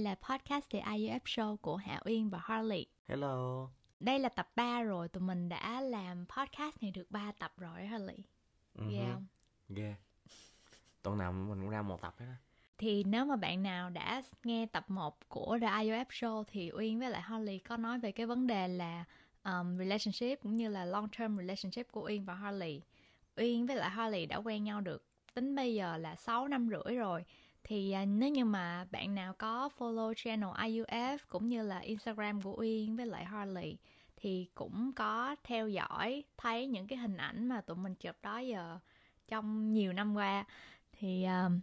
là podcast The IUF Show của Hạ Uyên và Harley. Hello. Đây là tập 3 rồi, tụi mình đã làm podcast này được 3 tập rồi Harley. Ghê không? Ghê. Tuần nào mình cũng ra một tập hết á. Thì nếu mà bạn nào đã nghe tập 1 của The IUF Show thì Uyên với lại Harley có nói về cái vấn đề là relationship cũng như là long term relationship của Uyên và Harley. Uyên với lại Harley đã quen nhau được tính bây giờ là 6 năm rưỡi rồi. Thì nếu như mà bạn nào có follow channel IUF cũng như là Instagram của Uyên với lại Harley thì cũng có theo dõi thấy những cái hình ảnh mà tụi mình chụp đó giờ trong nhiều năm qua. Thì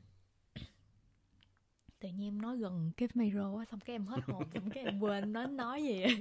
tự nhiên em nói gần cái micro á, xong cái em hết hồn, xong cái em quên nói gì vậy.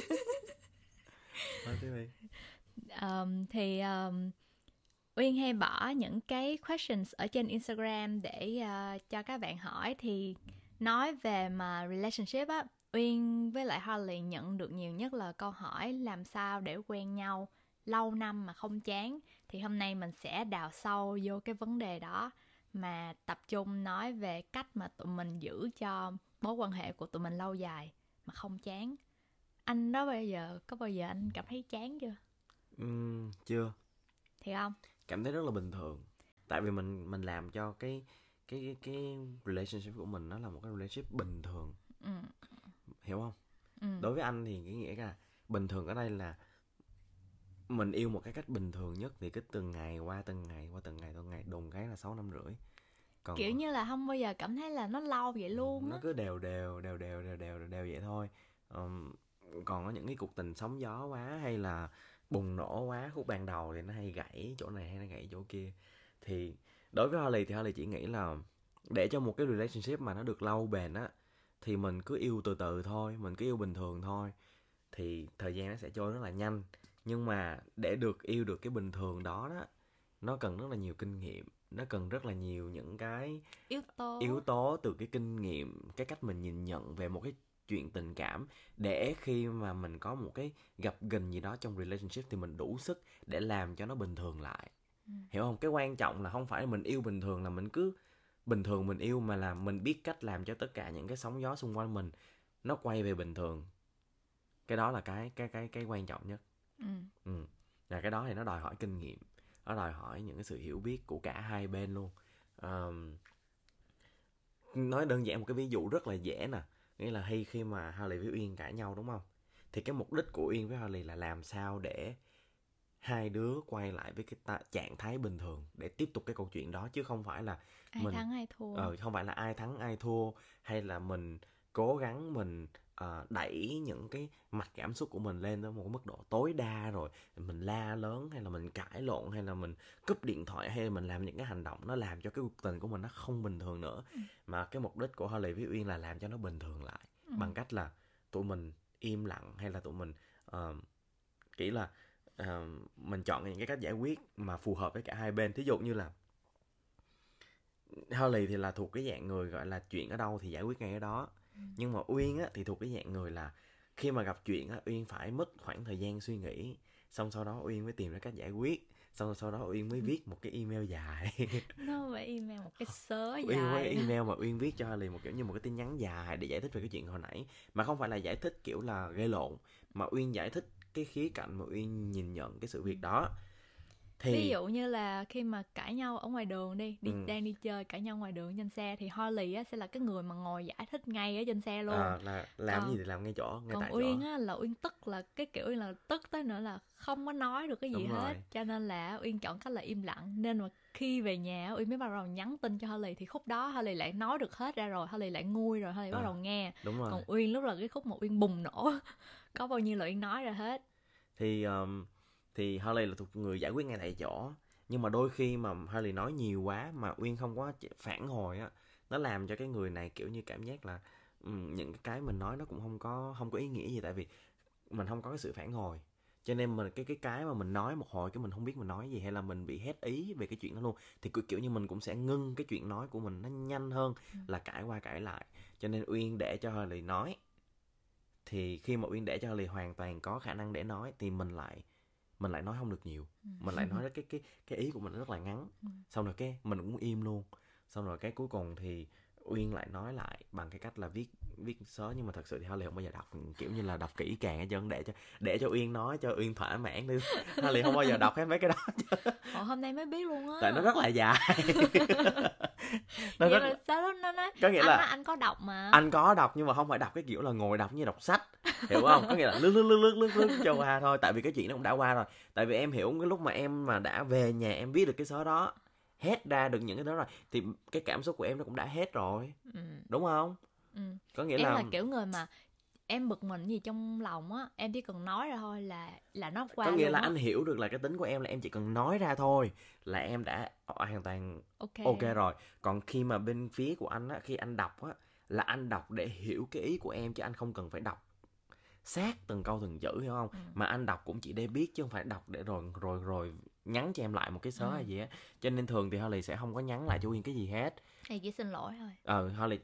Nói tiếp đi. Thì Uyên hay bỏ những cái questions ở trên Instagram để cho các bạn hỏi. Thì nói về mà relationship á, Uyên với lại Harley nhận được nhiều nhất là câu hỏi làm sao để quen nhau lâu năm mà không chán. Thì hôm nay mình sẽ đào sâu vô cái vấn đề đó, mà tập trung nói về cách mà tụi mình giữ cho mối quan hệ của tụi mình lâu dài mà không chán. Anh đó có bao giờ anh cảm thấy chán chưa? Chưa. Thì không? Cảm thấy rất là bình thường. Tại vì mình làm cho cái relationship của mình nó là một cái relationship bình thường. Hiểu không? Đối với anh thì cái nghĩa là bình thường ở đây là mình yêu một cái cách bình thường nhất, thì cứ từng ngày qua từng ngày đùng cái là 6 năm rưỡi. Còn Kiểu như là không bao giờ cảm thấy là nó lâu vậy luôn nó á. cứ đều vậy thôi. Còn có những cái cuộc tình sóng gió quá hay là bùng nổ quá khúc ban đầu thì nó hay gãy chỗ này hay nó gãy chỗ kia. Thì đối với Harley thì Harley chỉ nghĩ là để cho một cái relationship mà nó được lâu bền á, thì mình cứ yêu từ từ thôi, mình cứ yêu bình thường thôi, thì thời gian nó sẽ trôi rất là nhanh. Nhưng mà để được yêu được cái bình thường đó đó, nó cần rất là nhiều kinh nghiệm, nó cần rất là nhiều những cái yếu tố từ cái kinh nghiệm, cái cách mình nhìn nhận về một cái chuyện tình cảm, để khi mà mình có một cái gặp gành gì đó trong relationship thì mình đủ sức để làm cho nó bình thường lại. Hiểu không? Cái quan trọng là không phải mình yêu bình thường là mình cứ bình thường mình yêu, mà là mình biết cách làm cho tất cả những cái sóng gió xung quanh mình nó quay về bình thường. Cái đó là cái quan trọng nhất. Và cái đó thì nó đòi hỏi kinh nghiệm, nó đòi hỏi những cái sự hiểu biết của cả hai bên luôn. Nói đơn giản một cái ví dụ rất là dễ nè, nghĩa là khi mà Harley với Uyên cãi nhau đúng không, thì cái mục đích của Uyên với Harley là làm sao để hai đứa quay lại với cái trạng thái bình thường để tiếp tục cái câu chuyện đó, chứ không phải là ai thắng ai thua. Không phải là ai thắng ai thua, hay là mình cố gắng mình đẩy những cái mạch cảm xúc của mình lên tới một mức độ tối đa, rồi mình la lớn hay là mình cãi lộn hay là mình cúp điện thoại hay là mình làm những cái hành động nó làm cho cái cuộc tình của mình nó không bình thường nữa. Mà cái mục đích của Harley với Uyên là làm cho nó bình thường lại bằng cách là tụi mình im lặng, hay là tụi mình kỹ là mình chọn những cái cách giải quyết mà phù hợp với cả hai bên. Thí dụ như là Harley thì là thuộc cái dạng người gọi là chuyện ở đâu thì giải quyết ngay ở đó. Nhưng mà Uyên á thì thuộc cái dạng người là khi mà gặp chuyện á, Uyên phải mất khoảng thời gian suy nghĩ, xong sau đó Uyên mới tìm ra cách giải quyết, xong sau đó Uyên mới viết một cái email dài. Nó không phải email, một cái sớ dài. Uyên mới email mà Uyên viết cho Harley một kiểu như một cái tin nhắn dài để giải thích về cái chuyện hồi nãy, mà không phải là giải thích kiểu là gây lộn, mà Uyên giải thích cái khía cạnh mà Uyên nhìn nhận cái sự việc đó. Thì ví dụ như là khi mà cãi nhau ở ngoài đường đang đi chơi, cãi nhau ngoài đường trên xe, thì Harley á sẽ là cái người mà ngồi giải thích ngay ở trên xe luôn. Là làm gì thì làm ngay chỗ, ngay tại chỗ. Còn Uyên á là Uyên tức, là cái kiểu là tức tới nữa là không có nói được cái gì hết. Cho nên là Uyên chọn cách là im lặng. Nên mà khi về nhà Uyên mới bắt đầu nhắn tin cho Harley, thì khúc đó Harley lại nói được hết ra rồi, Harley lại nguôi rồi, Harley bắt đầu nghe. Đúng rồi. Còn Uyên lúc là cái khúc mà Uyên bùng nổ có bao nhiêu là Uyên nói ra hết. Thì Harley là thuộc người giải quyết ngay tại chỗ. Nhưng mà đôi khi mà Harley nói nhiều quá mà Uyên không có phản hồi á, nó làm cho cái người này kiểu như cảm giác là những cái mình nói nó cũng không có ý nghĩa gì, tại vì mình không có cái sự phản hồi. Cho nên mình cái mà mình nói một hồi cái mình không biết mình nói gì, hay là mình bị hết ý về cái chuyện đó luôn, thì kiểu như mình cũng sẽ ngưng cái chuyện nói của mình nó nhanh hơn là cãi qua cãi lại. Cho nên Uyên để cho Harley nói. Thì khi mà Uyên để cho Harley hoàn toàn có khả năng để nói thì mình lại nói không được nhiều. Mình lại nói cái ý của mình rất là ngắn. Xong rồi cái mình cũng im luôn. Xong rồi cái cuối cùng thì Uyên lại nói lại bằng cái cách là viết viết sớ, nhưng mà thật sự thì Harley không bao giờ đọc, kiểu như là đọc kỹ càng hết trơn, để cho Uyên nói, cho Uyên thỏa mãn đi. Harley không bao giờ đọc hết mấy cái đó. Hôm nay mới biết luôn á. Tại nó rất là dài. Vậy mà sao đó nó nói, có nghĩa là anh có đọc mà. Anh có đọc, nhưng mà không phải đọc cái kiểu là ngồi đọc như đọc sách, hiểu không? Có nghĩa là lướt cho qua thôi, tại vì cái chuyện nó cũng đã qua rồi. Tại vì em hiểu cái lúc mà em mà đã về nhà em viết được cái số đó, hết ra được những cái đó rồi, thì cái cảm xúc của em nó cũng đã hết rồi, đúng không? Có nghĩa em là kiểu người mà em bực mình gì trong lòng á, em chỉ cần nói ra thôi là nó qua. Có nghĩa luôn là á. anh hiểu được là cái tính của em là em chỉ cần nói ra thôi là em đã hoàn toàn ok rồi. Còn khi mà bên phía của anh á, khi anh đọc á, là anh đọc để hiểu cái ý của em, chứ anh không cần phải đọc sát từng câu từng chữ, hiểu không? Mà anh đọc cũng chỉ để biết, chứ không phải đọc để rồi nhắn cho em lại một cái sớ hay gì á. Cho nên thường thì Harley sẽ không có nhắn lại cho Uyên cái gì hết. Thì chỉ xin lỗi thôi. Harley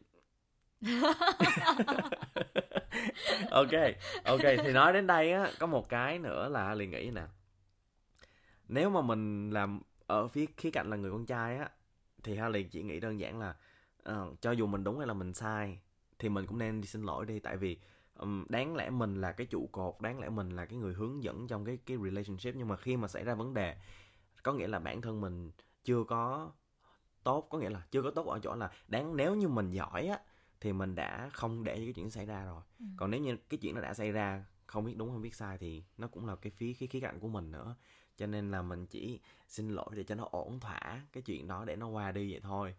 ok, thì nói đến đây á, có một cái nữa là Harley nghĩ nè, nếu mà mình làm ở phía khía cạnh là người con trai á, thì Harley chỉ nghĩ đơn giản là cho dù mình đúng hay là mình sai thì mình cũng nên đi xin lỗi đi. Tại vì đáng lẽ mình là cái trụ cột, đáng lẽ mình là cái người hướng dẫn trong cái relationship, nhưng mà khi mà xảy ra vấn đề, có nghĩa là bản thân mình chưa có tốt, có nghĩa là chưa có tốt ở chỗ là nếu như mình giỏi á thì mình đã không để cái chuyện xảy ra rồi. Còn nếu như cái chuyện nó đã xảy ra, không biết đúng không biết sai, thì nó cũng là cái khía cạnh của mình nữa. Cho nên là mình chỉ xin lỗi để cho nó ổn thỏa cái chuyện đó, để nó qua đi vậy thôi.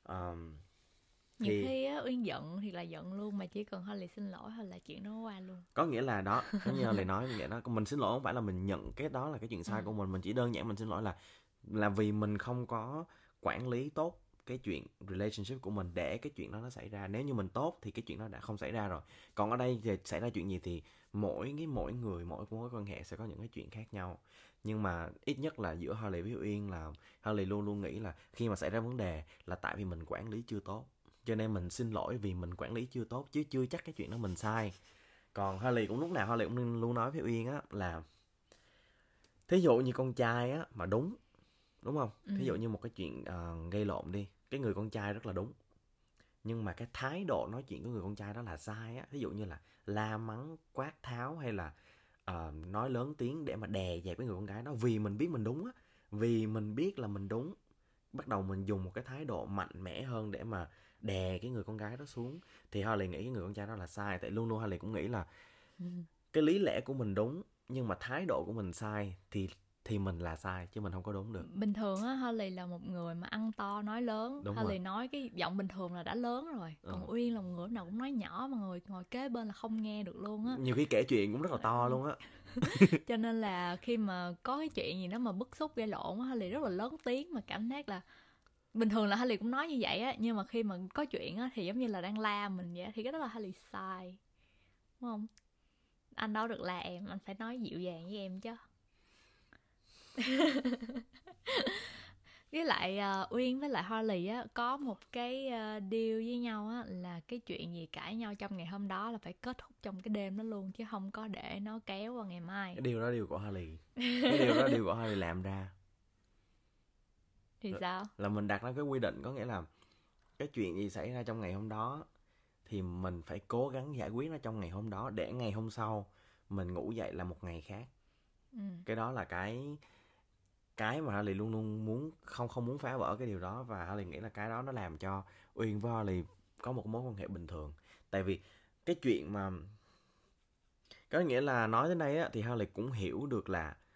Nhiều khi á, Uyên giận thì là giận luôn, mà chỉ cần Harley xin lỗi thôi là chuyện nó qua luôn. Có nghĩa là đó, giống như Harley nói vậy đó, mình xin lỗi không phải là mình nhận cái đó là cái chuyện sai của mình chỉ đơn giản mình xin lỗi là vì mình không có quản lý tốt cái chuyện relationship của mình để cái chuyện đó nó xảy ra. Nếu như mình tốt thì cái chuyện đó đã không xảy ra rồi. Còn ở đây thì xảy ra chuyện gì thì mỗi người, mỗi mối quan hệ sẽ có những cái chuyện khác nhau. Nhưng mà ít nhất là giữa Harley với Uyên là Harley luôn luôn nghĩ là khi mà xảy ra vấn đề là tại vì mình quản lý chưa tốt, cho nên mình xin lỗi vì mình quản lý chưa tốt, chứ chưa chắc cái chuyện đó mình sai. Còn Harley cũng lúc nào Harley cũng luôn nói với Uyên á là thí dụ như con trai á mà đúng không? Thí dụ như một cái chuyện gây lộn đi, cái người con trai rất là đúng, nhưng mà cái thái độ nói chuyện của người con trai đó là sai á. Thí dụ như là la mắng, quát tháo, hay là nói lớn tiếng để mà đè dẹp cái người con gái đó, vì mình biết mình đúng á, vì mình biết là mình đúng, bắt đầu mình dùng một cái thái độ mạnh mẽ hơn để mà đè cái người con gái đó xuống, thì Harley nghĩ cái người con trai đó là sai. Tại luôn luôn Harley cũng nghĩ là cái lý lẽ của mình đúng, nhưng mà thái độ của mình sai thì mình là sai, chứ mình không có đúng được. Bình thường á, Harley là một người mà ăn to nói lớn. Đúng Harley rồi. Nói cái giọng bình thường là đã lớn rồi. Còn Uyên là một người nào cũng nói nhỏ, mà ngồi kế bên là không nghe được luôn á. Nhiều khi kể chuyện cũng rất là to luôn á. Cho nên là khi mà có cái chuyện gì đó mà bức xúc gây lộn á, Harley rất là lớn tiếng, mà cảm giác là bình thường là Harley cũng nói như vậy á, nhưng mà khi mà có chuyện á thì giống như là đang la mình vậy, thì cái đó là Harley sai, đúng không? Anh đâu được la em, anh phải nói dịu dàng với em chứ. Với lại Uyên với lại Harley á có một cái deal với nhau á, là cái chuyện gì cãi nhau trong ngày hôm đó là phải kết thúc trong cái đêm đó luôn, chứ không có để nó kéo qua ngày mai. Cái điều đó điều của Harley. Cái điều đó điều của Harley làm ra. Thì sao? Là mình đặt ra cái quy định, có nghĩa là cái chuyện gì xảy ra trong ngày hôm đó thì mình phải cố gắng giải quyết nó trong ngày hôm đó, để ngày hôm sau mình ngủ dậy là một ngày khác. Cái đó là cái mà Harley luôn luôn muốn, không muốn phá vỡ cái điều đó. Và Harley nghĩ là cái đó nó làm cho Uyên với Harley có một mối quan hệ bình thường. Tại vì cái chuyện mà có nghĩa là nói đến đây á, thì Harley cũng hiểu được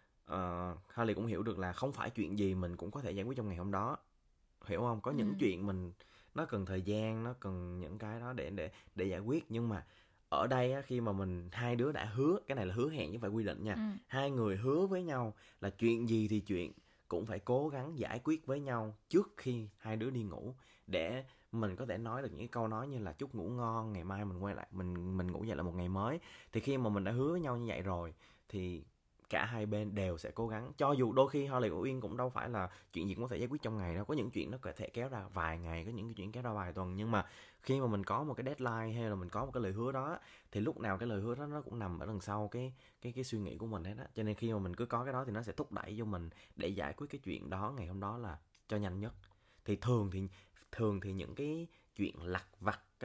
là không phải chuyện gì mình cũng có thể giải quyết trong ngày hôm đó, hiểu không? Có những chuyện mình nó cần thời gian, nó cần những cái đó để giải quyết. Nhưng mà ở đây á, khi mà hai đứa đã hứa, cái này là hứa hẹn chứ không phải quy định nha. Hai người hứa với nhau là chuyện gì thì chuyện cũng phải cố gắng giải quyết với nhau trước khi hai đứa đi ngủ, để mình có thể nói được những câu nói như là chúc ngủ ngon, ngày mai mình quay lại, mình ngủ dậy là một ngày mới. Thì khi mà mình đã hứa với nhau như vậy rồi thì cả hai bên đều sẽ cố gắng. Cho dù đôi khi Harley của Uyên cũng đâu phải là chuyện gì cũng có thể giải quyết trong ngày đâu, có những chuyện nó có thể kéo ra vài ngày, có những cái chuyện kéo ra vài tuần. Nhưng mà khi mà mình có một cái deadline hay là mình có một cái lời hứa đó, thì lúc nào cái lời hứa đó nó cũng nằm ở đằng sau cái suy nghĩ của mình hết á. Cho nên khi mà mình cứ có cái đó thì nó sẽ thúc đẩy vô mình để giải quyết cái chuyện đó ngày hôm đó là cho nhanh nhất. Thì thường thì những cái chuyện lặt vặt á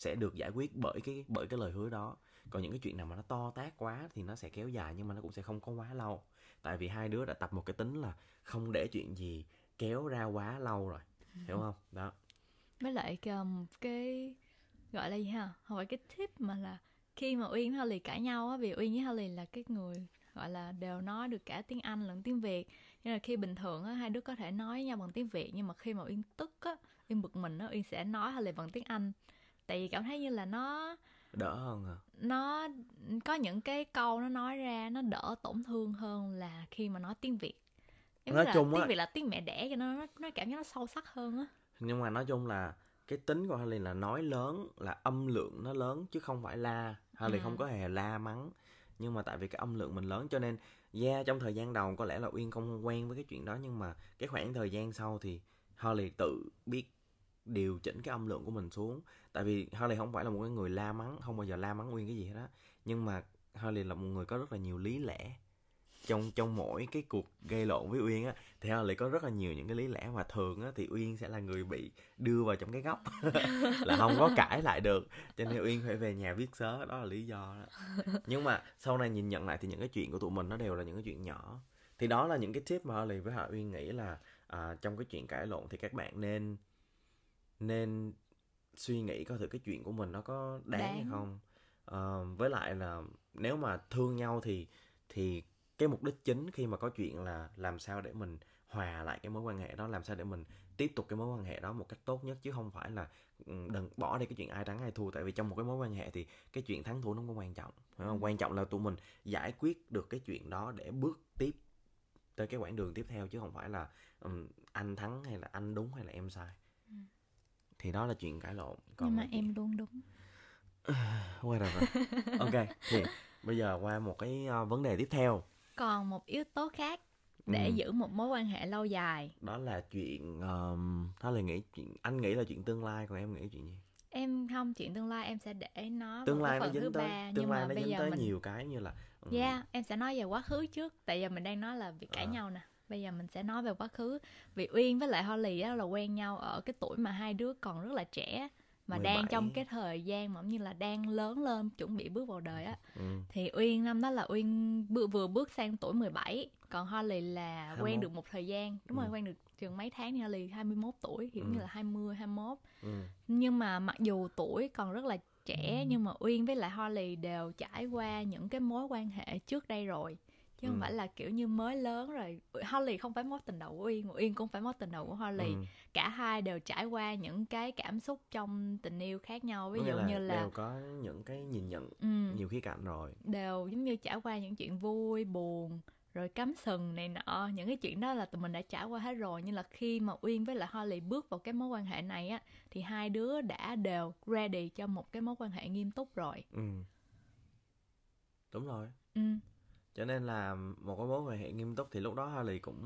sẽ được giải quyết bởi cái lời hứa đó. Còn những cái chuyện nào mà nó to tát quá thì nó sẽ kéo dài, nhưng mà nó cũng sẽ không có quá lâu. Tại vì hai đứa đã tập một cái tính là không để chuyện gì kéo ra quá lâu rồi, hiểu không? Đó. Với lại cái gọi là gì ha, không phải cái tip mà là khi mà Uyên với Holly cãi nhau á, vì Uyên với Holly là cái người gọi là đều nói được cả tiếng Anh lẫn tiếng Việt, nên là khi bình thường á hai đứa có thể nói nhau bằng tiếng Việt, nhưng mà khi mà Uyên tức á, Uyên bực mình á, Uyên sẽ nói Holly bằng tiếng Anh, tại vì cảm thấy như là Đỡ hơn hả? nó có những cái câu nó nói ra nó đỡ tổn thương hơn là khi mà nói tiếng Việt. Em biết Nói là chung tiếng á, Việt là tiếng mẹ đẻ, cho nó cảm giác nó sâu sắc hơn á. nhưng mà nói chung là cái tính của Harley là nói lớn, là âm lượng nó lớn chứ không phải la. Harley không có hề la mắng, nhưng mà tại vì cái âm lượng mình lớn cho nên trong thời gian đầu có lẽ là Uyên không quen với cái chuyện đó, nhưng mà cái khoảng thời gian sau thì Harley tự biết điều chỉnh cái âm lượng của mình xuống. Tại vì Harley không phải là một cái người la mắng, không bao giờ la mắng Uyên cái gì hết á, nhưng mà Harley là một người có rất là nhiều lý lẽ. Trong mỗi cái cuộc gây lộn với Uyên á thì Harley có rất là nhiều những cái lý lẽ, và thường á thì Uyên sẽ là người bị đưa vào trong cái góc là không có cãi lại được, cho nên Uyên phải về nhà viết sớ, đó là lý do đó. Nhưng mà sau này nhìn nhận lại thì những cái chuyện của tụi mình nó đều là những cái chuyện nhỏ. Thì đó là những cái tip mà Harley với Uyên nghĩ là trong cái chuyện cãi lộn thì các bạn nên suy nghĩ coi thử cái chuyện của mình nó có đáng hay không. Với lại là nếu mà thương nhau thì cái mục đích chính khi mà có chuyện là làm sao để mình hòa lại cái mối quan hệ đó, làm sao để mình tiếp tục cái mối quan hệ đó một cách tốt nhất, chứ không phải là đừng bỏ đi cái chuyện ai thắng ai thua. Tại vì trong một cái mối quan hệ thì cái chuyện thắng thua nó không có quan trọng, phải không? Quan trọng là tụi mình giải quyết được cái chuyện đó để bước tiếp tới cái quãng đường tiếp theo, chứ không phải là anh thắng hay là anh đúng hay là em sai. Thì đó là chuyện cãi lộn. Còn nhưng mà em luôn đúng. Whatever. Ok, thì bây giờ qua một cái vấn đề tiếp theo. Còn một yếu tố khác để giữ một mối quan hệ lâu dài, đó là chuyện anh nghĩ là chuyện tương lai, còn em nghĩ chuyện gì? Em không, chuyện tương lai em sẽ để nó tương một lai cái phần nó thứ dính tới ba, tương nhưng lai mà nó bây dính giờ tới mình nhiều cái như là em sẽ nói về quá khứ trước, tại giờ mình đang nói là việc cãi nhau nè. Bây giờ mình sẽ nói về quá khứ. Vì Uyên với lại Holly á là quen nhau ở cái tuổi mà hai đứa còn rất là trẻ, mà 17. đang trong cái thời gian mà như là đang lớn lên, chuẩn bị bước vào đời á. Thì Uyên năm đó là Uyên vừa bước sang tuổi 17, còn Holly là 21. quen được một thời gian. Đúng rồi, quen được chừng mấy tháng thì Holly 21 tuổi, kiểu như là 20, 21. Nhưng mà mặc dù tuổi còn rất là trẻ, nhưng mà Uyên với lại Holly đều trải qua những cái mối quan hệ trước đây rồi, chứ không phải là kiểu như mới lớn rồi. Holly không phải mối tình đầu của Uyên, mà Uyên cũng phải mối tình đầu của Holly. Cả hai đều trải qua những cái cảm xúc trong tình yêu khác nhau. Ví dụ như là đều có những cái nhìn nhận nhiều khía cạnh rồi, đều giống như trải qua những chuyện vui buồn rồi cắm sừng này nọ. Những cái chuyện đó là tụi mình đã trải qua hết rồi. Nhưng là khi mà Uyên với lại Holly bước vào cái mối quan hệ này á, thì hai đứa đã đều ready cho một cái mối quan hệ nghiêm túc rồi. Đúng rồi. Cho nên là một cái mối quan hệ nghiêm túc thì lúc đó Holly cũng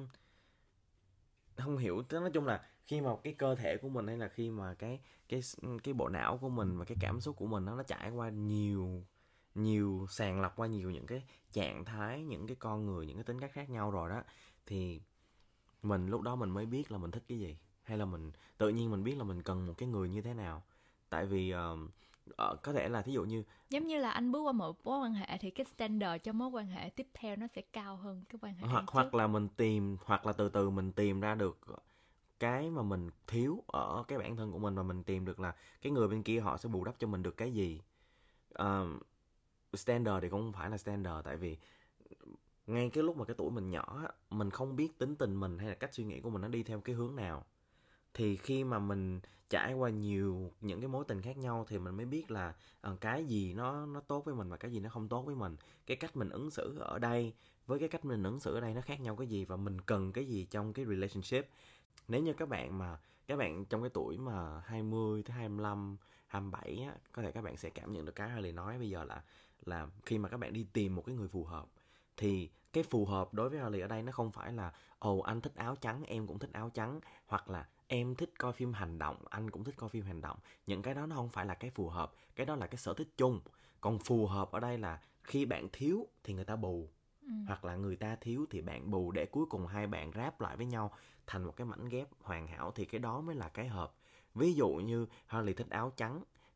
không hiểu. Nói chung là khi mà cái cơ thể của mình, hay là khi mà cái bộ não của mình và cái cảm xúc của mình nó trải qua nhiều sàng lọc qua nhiều những cái trạng thái, những cái con người, những cái tính cách khác nhau rồi đó, thì mình lúc đó mình mới biết là mình thích cái gì, hay là mình tự nhiên mình biết là mình cần một cái người như thế nào. Tại vì có thể là thí dụ như giống như là anh bước qua một mối quan hệ thì cái standard cho mối quan hệ tiếp theo nó sẽ cao hơn cái quan hệ hoặc là mình tìm, hoặc là từ từ mình tìm ra được cái mà mình thiếu ở cái bản thân của mình, và mình tìm được là cái người bên kia họ sẽ bù đắp cho mình được cái gì. Standard thì cũng không phải là standard, tại vì ngay cái lúc mà cái tuổi mình nhỏ, mình không biết tính tình mình hay là cách suy nghĩ của mình nó đi theo cái hướng nào. Thì khi mà mình trải qua nhiều những cái mối tình khác nhau thì mình mới biết là cái gì nó tốt với mình và cái gì nó không tốt với mình. Cái cách mình ứng xử ở đây với cái cách mình ứng xử ở đây nó khác nhau cái gì, và mình cần cái gì trong cái relationship. Nếu như các bạn trong cái tuổi mà 20 tới 25, 27 á, có thể các bạn sẽ cảm nhận được cái Harley nói bây giờ là khi mà các bạn đi tìm một cái người phù hợp, thì cái phù hợp đối với Harley ở đây nó không phải là anh thích áo trắng, em cũng thích áo trắng, hoặc là em thích coi phim hành động, anh cũng thích coi phim hành động. Những cái đó nó không phải là cái phù hợp, cái đó là cái sở thích chung. Còn phù hợp ở đây là khi bạn thiếu thì người ta bù, hoặc là người ta thiếu thì bạn bù, để cuối cùng hai bạn ráp lại với nhau thành một cái mảnh ghép hoàn hảo, thì cái đó mới là cái hợp. Ví dụ như Harley thích áo trắng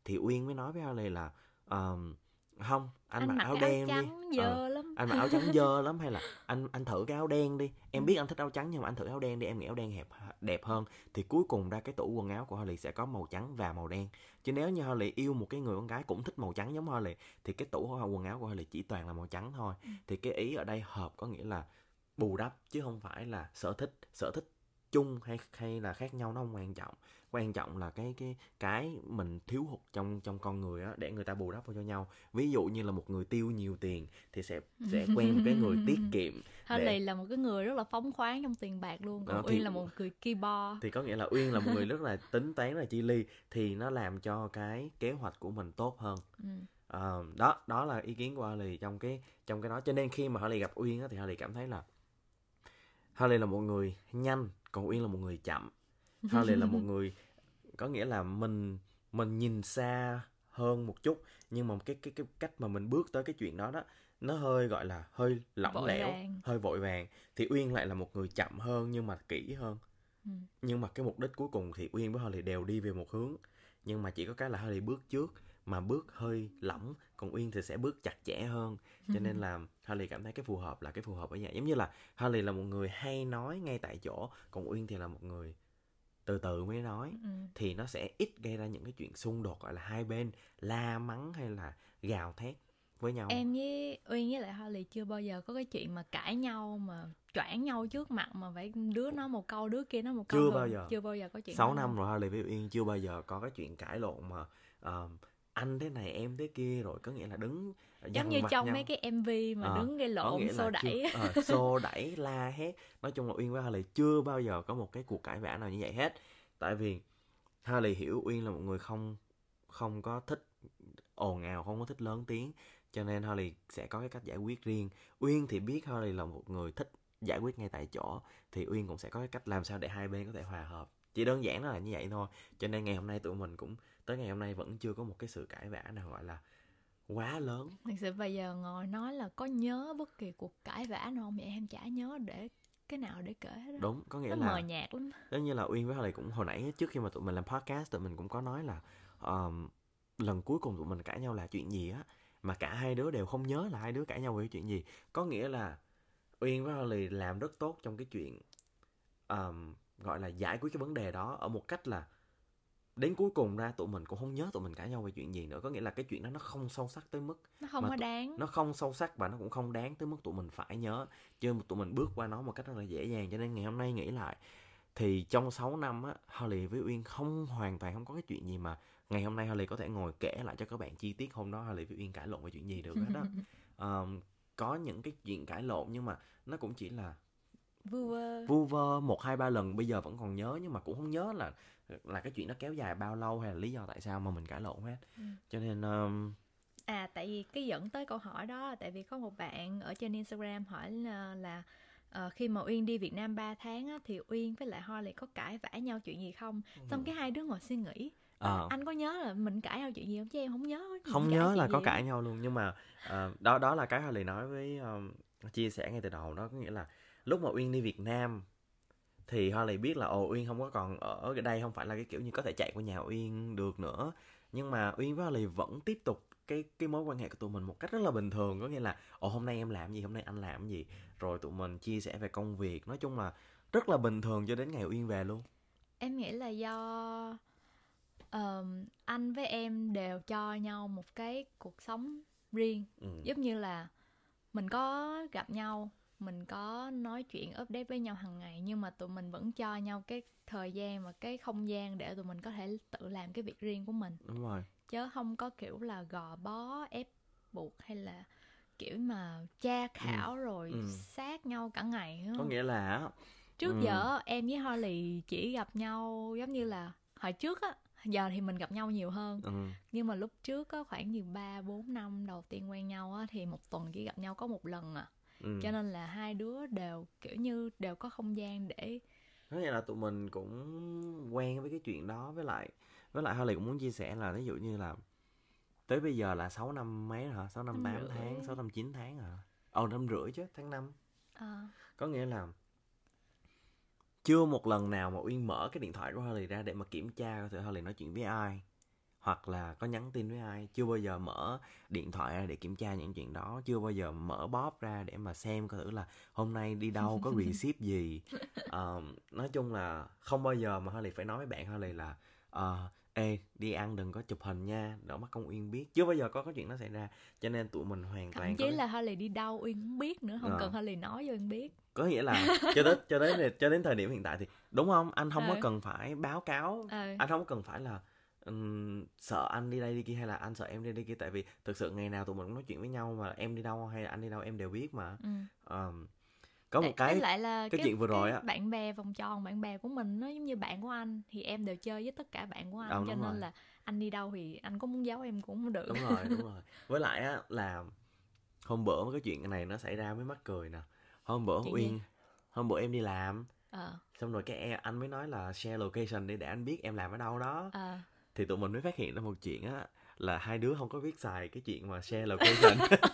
thì Uyên mới nói với Harley là không, anh mặc mặc áo cái áo đen đi. trắng dơ lắm. Anh mặc áo trắng dơ lắm, hay là anh thử cái áo đen đi. Em biết anh thích áo trắng nhưng mà anh thử áo đen đi, em nghĩ áo đen đẹp hơn. Thì cuối cùng ra cái tủ quần áo của Harley sẽ có màu trắng và màu đen. Chứ nếu như Harley yêu một cái người con gái cũng thích màu trắng giống Harley thì cái tủ quần áo của Harley chỉ toàn là màu trắng thôi. Thì cái ý ở đây hợp có nghĩa là bù đắp chứ không phải là sở thích chung hay là khác nhau nó không quan trọng. Quan trọng là cái mình thiếu hụt trong con người á, để người ta bù đắp vào cho nhau. Ví dụ như là một người tiêu nhiều tiền thì sẽ quen một cái người tiết kiệm. Harley là một cái người rất là phóng khoáng trong tiền bạc luôn, còn Uyên là một người keyboard. Thì có nghĩa là Uyên là một người rất là tính toán, rất là chi ly, thì nó làm cho cái kế hoạch của mình tốt hơn. Đó là ý kiến của Harley trong cái đó. Cho nên khi mà Harley gặp Uyên á, thì Harley cảm thấy là Harley là một người nhanh, còn Uyên là một người chậm. Harley là một người có nghĩa là mình nhìn xa hơn một chút, nhưng mà cái cách mà mình bước tới cái chuyện đó nó hơi gọi là hơi lỏng lẻo, hơi vội vàng. Thì Uyên lại là một người chậm hơn nhưng mà kỹ hơn. Nhưng mà cái mục đích cuối cùng thì Uyên với Harley đều đi về một hướng, nhưng mà chỉ có cái là Harley bước trước mà bước hơi lỏng, còn Uyên thì sẽ bước chặt chẽ hơn. Cho nên là Harley cảm thấy cái phù hợp ở vậy. Giống như là Harley là một người hay nói ngay tại chỗ, còn Uyên thì là một người từ từ mới nói. Thì nó sẽ ít gây ra những cái chuyện xung đột, gọi là hai bên la mắng hay là gào thét với nhau. Em với Uyên với lại Harley chưa bao giờ có cái chuyện mà cãi nhau mà choảng nhau trước mặt mà phải đứa nói một câu đứa kia nói một câu. Chưa bao giờ có chuyện 6 năm rồi Harley với Uyên chưa bao giờ có cái chuyện cãi lộn mà anh thế này em thế kia, rồi có nghĩa là đứng giống như trong mấy cái MV mà đứng gây lộn xô đẩy. Xô đẩy la hét. Nói chung là Uyên với Harley chưa bao giờ có một cái cuộc cãi vã nào như vậy hết. Tại vì Harley hiểu Uyên là một người không có thích ồn ào, không có thích lớn tiếng, cho nên Harley sẽ có cái cách giải quyết riêng. Uyên thì biết Harley là một người thích giải quyết ngay tại chỗ, thì Uyên cũng sẽ có cái cách làm sao để hai bên có thể hòa hợp. Chỉ đơn giản nó là như vậy thôi. Cho nên ngày hôm nay tụi mình cũng tới ngày hôm nay vẫn chưa có một cái sự cãi vã nào gọi là quá lớn. Thật sự bây giờ ngồi nói là có nhớ bất kỳ cuộc cãi vã nào không vậy em chả nhớ để cái nào để kể đó. Đúng, có nghĩa nó là mờ nhạt lắm. Giống như là Uyên với Harley cũng hồi nãy trước khi mà tụi mình làm podcast, tụi mình cũng có nói là lần cuối cùng tụi mình cãi nhau là chuyện gì á, mà cả hai đứa đều không nhớ là hai đứa cãi nhau về chuyện gì. Có nghĩa là Uyên với Harley làm rất tốt trong cái chuyện gọi là giải quyết cái vấn đề đó ở một cách là đến cuối cùng ra tụi mình cũng không nhớ tụi mình cãi nhau về chuyện gì nữa. Có nghĩa là cái chuyện đó nó không sâu sắc tới mức, nó không có đáng, nó không sâu sắc và nó cũng không đáng tới mức tụi mình phải nhớ, chứ tụi mình bước qua nó một cách rất là dễ dàng. Cho nên ngày hôm nay nghĩ lại thì trong 6 năm á, Harley với Uyên hoàn toàn không có cái chuyện gì mà ngày hôm nay Harley có thể ngồi kể lại cho các bạn chi tiết hôm đó Harley với Uyên cãi lộn về chuyện gì được hết đó. Có những cái chuyện cãi lộn nhưng mà nó cũng chỉ là vu vơ 1, 2, 3 lần, bây giờ vẫn còn nhớ, nhưng mà cũng không nhớ là cái chuyện nó kéo dài bao lâu hay là lý do tại sao mà mình cãi lộn hết. Cho nên tại vì cái dẫn tới câu hỏi đó, tại vì có một bạn ở trên Instagram hỏi là khi mà Uyên đi Việt Nam 3 tháng á, thì Uyên với lại Harley có cãi vã nhau chuyện gì không? Xong cái hai đứa ngồi suy nghĩ, anh có nhớ là mình cãi nhau chuyện gì không? Chứ em không nhớ. Không nhớ là có cãi nhau luôn. Nhưng mà đó là cái Harley nói với chia sẻ ngay từ đầu đó. Có nghĩa là lúc mà Uyên đi Việt Nam thì Harley biết là Uyên không có còn ở đây, không phải là cái kiểu như có thể chạy qua nhà Uyên được nữa. Nhưng mà Uyên với Harley vẫn tiếp tục cái mối quan hệ của tụi mình một cách rất là bình thường. Có nghĩa là hôm nay em làm gì, hôm nay anh làm gì, rồi tụi mình chia sẻ về công việc. Nói chung là rất là bình thường cho đến ngày Uyên về luôn. Em nghĩ là do anh với em đều cho nhau một cái cuộc sống riêng. Giống như là mình có gặp nhau, mình có nói chuyện update với nhau hàng ngày, nhưng mà tụi mình vẫn cho nhau cái thời gian và cái không gian để tụi mình có thể tự làm cái việc riêng của mình. Đúng rồi. Chứ không có kiểu là gò bó, ép buộc hay là kiểu mà tra khảo rồi sát nhau cả ngày. Có nghĩa là trước giờ em với Harley chỉ gặp nhau giống như là hồi trước á, giờ thì mình gặp nhau nhiều hơn. Nhưng mà lúc trước có khoảng như 3-4 năm đầu tiên quen nhau á, thì một tuần chỉ gặp nhau có một lần à. Cho nên là hai đứa đều kiểu như đều có không gian để, nói vậy là tụi mình cũng quen với cái chuyện đó. Với lại Harley cũng muốn chia sẻ là ví dụ như là tới bây giờ là 6 năm mấy hả? 6 năm 8 tháng, 6 năm 9 tháng hả? 5 rưỡi chứ, tháng 5. Có nghĩa là chưa một lần nào mà Uyên mở cái điện thoại của Harley ra để mà kiểm tra coi thử Harley nói chuyện với ai, hoặc là có nhắn tin với ai, chưa bao giờ mở điện thoại ra để kiểm tra những chuyện đó, chưa bao giờ mở bóp ra để mà xem coi thử là hôm nay đi đâu, có receipt gì. Nói chung là không bao giờ mà Harley phải nói với bạn Harley là ê, đi ăn đừng có chụp hình nha, đỡ mắt con Uyên biết. Chưa bao giờ có chuyện đó xảy ra. Cho nên tụi mình hoàn Thậm toàn chí là Harley đi đâu Uyên cũng biết nữa, không cần Harley nói cho Uyên biết. Có nghĩa là cho đến thời điểm hiện tại thì đúng không, anh không có cần phải báo cáo, anh không có cần phải là sợ anh đi đây đi kia hay là anh sợ em đi đây kia, tại vì thực sự ngày nào tụi mình cũng nói chuyện với nhau mà, em đi đâu hay là anh đi đâu em đều biết mà. Có một cái lại là cái chuyện vừa rồi á, bạn bè vòng tròn bạn bè của mình nó giống như bạn của anh thì em đều chơi với tất cả bạn của anh, cho nên là anh đi đâu thì anh có muốn giấu em cũng không được. Đúng rồi. Với lại á là hôm bữa cái chuyện này nó xảy ra mới mắc cười nè. Hôm bữa em đi làm, xong rồi cái anh mới nói là share location để anh biết em làm ở đâu đó. Thì tụi mình mới phát hiện ra một chuyện á, là hai đứa không có biết xài cái chuyện mà share location.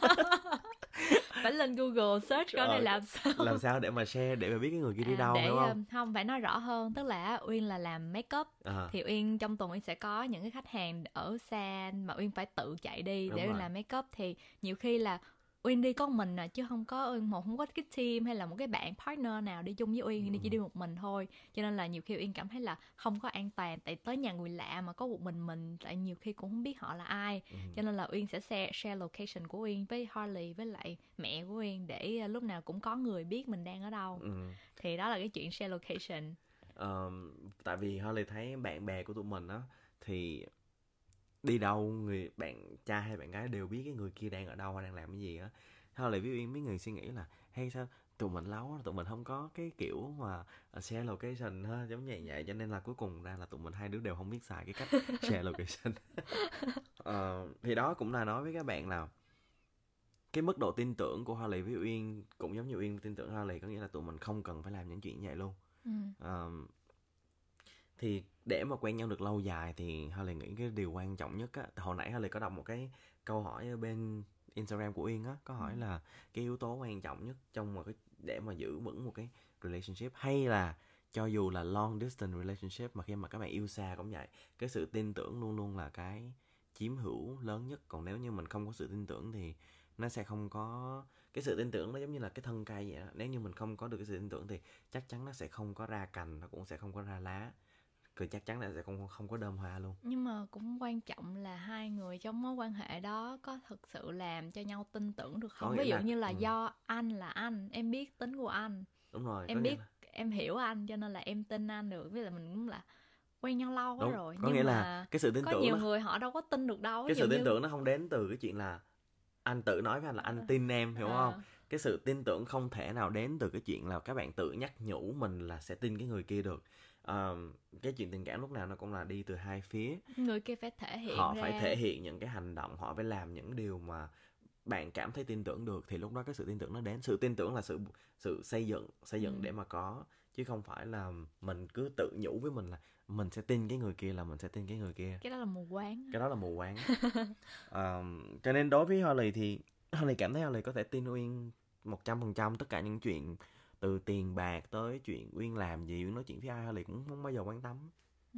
Phải lên Google search coi này làm sao để mà share, để mà biết cái người kia đi đâu, đúng không? Không, phải nói rõ hơn, tức là Uyên là làm make up, thì Uyên trong tuần Uyên sẽ có những cái khách hàng ở xa mà Uyên phải tự chạy đi để Uyên làm make up, thì nhiều khi là Uyên đi có mình chứ không có không có cái team hay là một cái bạn partner nào đi chung với Uyên, chỉ đi một mình thôi, cho nên là nhiều khi Uyên cảm thấy là không có an toàn, tại tới nhà người lạ mà có một mình tại nhiều khi cũng không biết họ là ai, cho nên là Uyên sẽ share location của Uyên với Harley với lại mẹ của Uyên để lúc nào cũng có người biết mình đang ở đâu. Thì đó là cái chuyện share location. Tại vì Harley thấy bạn bè của tụi mình á thì đi đâu người bạn trai hay bạn gái đều biết cái người kia đang ở đâu, đang làm cái gì á. Thôi lại với Uyên mấy người suy nghĩ là hay sao tụi mình lâu tụi mình không có cái kiểu mà share location ha, giống như vậy, cho nên là cuối cùng ra là tụi mình hai đứa đều không biết xài cái cách share location. Thì đó cũng là nói với các bạn là cái mức độ tin tưởng của Harley với Uyên cũng giống như Uyên tin tưởng Harley, có nghĩa là tụi mình không cần phải làm những chuyện như vậy luôn. Thì để mà quen nhau được lâu dài thì Harley nghĩ cái điều quan trọng nhất á, hồi nãy Harley có đọc một cái câu hỏi ở bên Instagram của Uyên á, có hỏi là cái yếu tố quan trọng nhất trong một cái để mà giữ vững một cái relationship, hay là cho dù là long distance relationship mà khi mà các bạn yêu xa cũng vậy, cái sự tin tưởng luôn luôn là cái chiếm hữu lớn nhất. Còn nếu như mình không có sự tin tưởng thì nó sẽ không có, cái sự tin tưởng nó giống như là cái thân cây vậy đó. Nếu như mình không có được cái sự tin tưởng thì chắc chắn nó sẽ không có ra cành, nó cũng sẽ không có ra lá,คือchắc chắn là sẽ không có đơm hoa luôn. Nhưng mà cũng quan trọng là hai người trong mối quan hệ đó có thực sự làm cho nhau tin tưởng được không. Ví dụ như là do anh là anh, em biết tính của anh, đúng rồi, em biết em hiểu anh cho nên là em tin anh được. Với lại mình cũng là quen nhau lâu quá rồi, có nhưng nghĩa mà là cái sự tin có tưởng nhiều người họ đâu có tin được đâu. Cái sự tin tưởng nó không đến từ cái chuyện là anh tự nói với anh là anh tin em, hiểu không? Cái sự tin tưởng không thể nào đến từ cái chuyện là các bạn tự nhắc nhủ mình là sẽ tin cái người kia được. Cái chuyện tình cảm lúc nào nó cũng là đi từ hai phía. Người kia phải thể hiện họ phải thể hiện những cái hành động, họ phải làm những điều mà bạn cảm thấy tin tưởng được, thì lúc đó cái sự tin tưởng nó đến. Sự tin tưởng là sự xây dựng để mà có, chứ không phải là mình cứ tự nhủ với mình là mình sẽ tin cái người kia, là mình sẽ tin cái người kia. Cái đó là mù quáng. Cho nên đối với Harley thì Harley cảm thấy Harley có thể tin Uyên 100%. Tất cả những chuyện từ tiền bạc tới chuyện Uyên làm gì, Uyên nói chuyện với ai, Harley cũng không bao giờ quan tâm.